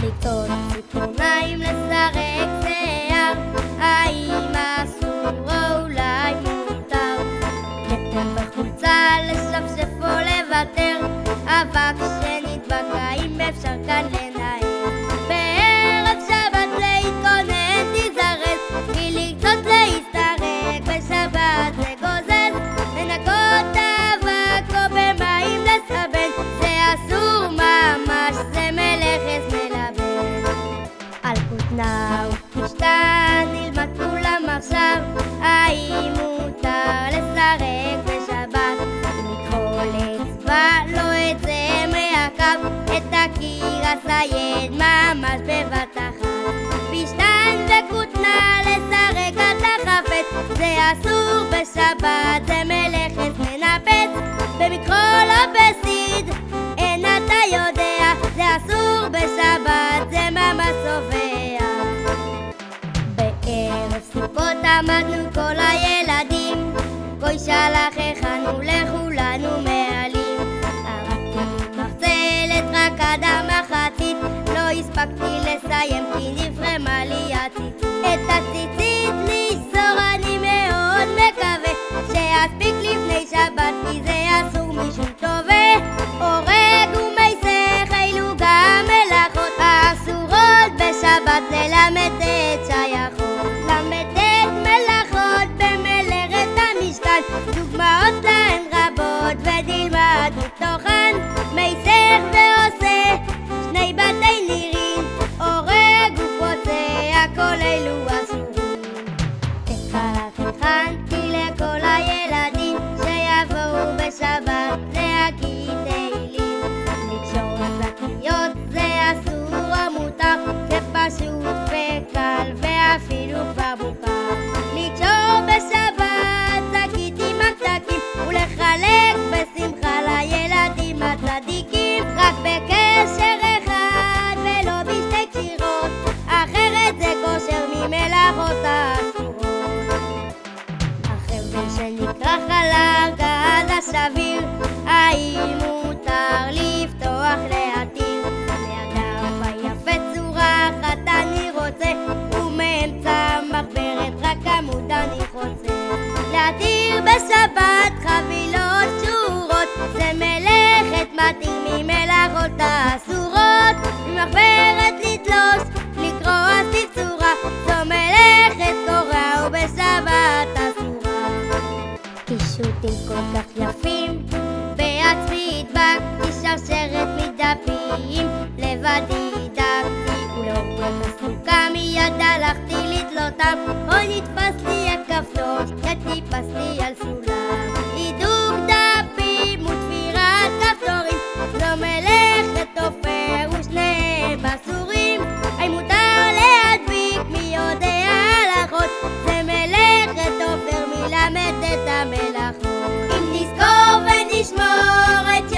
לקטות ציפורניים, לשחק שיער, האם אסור או אולי מותר? כתם בחולצה, לשפשף או לוותר, אבק שנדבק, האם אפשר כאן לנער? בערב שבת להתכונן, תזרז, מלקטות להסתרק, בשבת זה גוזז, לנקות אבק או במים לסבן, זה אסור ממש, זה מלאכת מלבן. על כותנה ופשתן נלמד כולם עכשיו, האם מותר לשחק בשבת? לקרוא לאצבע, לא את זה מהקו, את הקיר אסייד ממש בבת אחת. פשתן וכותנה לשחק עד לחפץ, זה אסור בשבת, זה מלאכת מנפץ. במקרוא לא בסיד, אין אתה יודע, זה אסור בשבת, זה ממש צובע. בערב סוכות עמדנו כל הילדים, גוי שלח הכנו לכולנו מעלים. הרגתי מחצלת רק עד המחצית, לא הספקתי לסיים כי נפרמה לי הציצית. את הציצית לסור אני מאוד מקווה שאספיק לפני שבת, כי זה אסור משום טובה. הורג ומייסך אילו גם מלאכות האסורות בשבת, ללמד את שייכות, למד את מלאכות במלאכת המשכן, דוגמאות להן רבות ונלמד מתוכן. מייסך ועושה שני בתי נירים, הורג ופוצע, הכל אלו אסורים. את חלק הכנתי לכל הילדים שיבואו בשבת להגיד תהילים. לקשור שקיות זה אסור או מותר, זה פשוט וקל ואפילו כבר מוכר. לקשור בשבת שקית עם ממתקים ולחלק בשמחה לילדים הצדיקים, רק בקשר אחד ולא בשתי קשירות, אחרת זה כושר ממלאכות האסורות. החבל שנקרח על הארגז השביר, האם מותר לפתוח להתיר? מהדף היפה צורה אחת אני רוצה, ומאמצע מחברת רק עמוד אני חוצה. להתיר בשבת חבילות שורות, זה מלאכת מתיר ממלאכות האסורות. ממחברת לתלוש, לקרוא אסיף צורה, זו מלאכת קורא ובשבת אסורה. קישוטים כל כך יפים, בעצמי הדבקתי שרשרת מדפים, לבדי דקתי ולאורך הסוכה מיד הלכתי לתלותם. אוי נתפס לי הכפתור, וטיפסתי על סולם. הידוק דפים ותפירת כפתורים, זו מלאכת תופר ושניהם אסורים. האם מותר להדביק, מי יודע הלכות, זה מלאכת תופר, מי למד את המלאכות. אם נזכור ונשמור את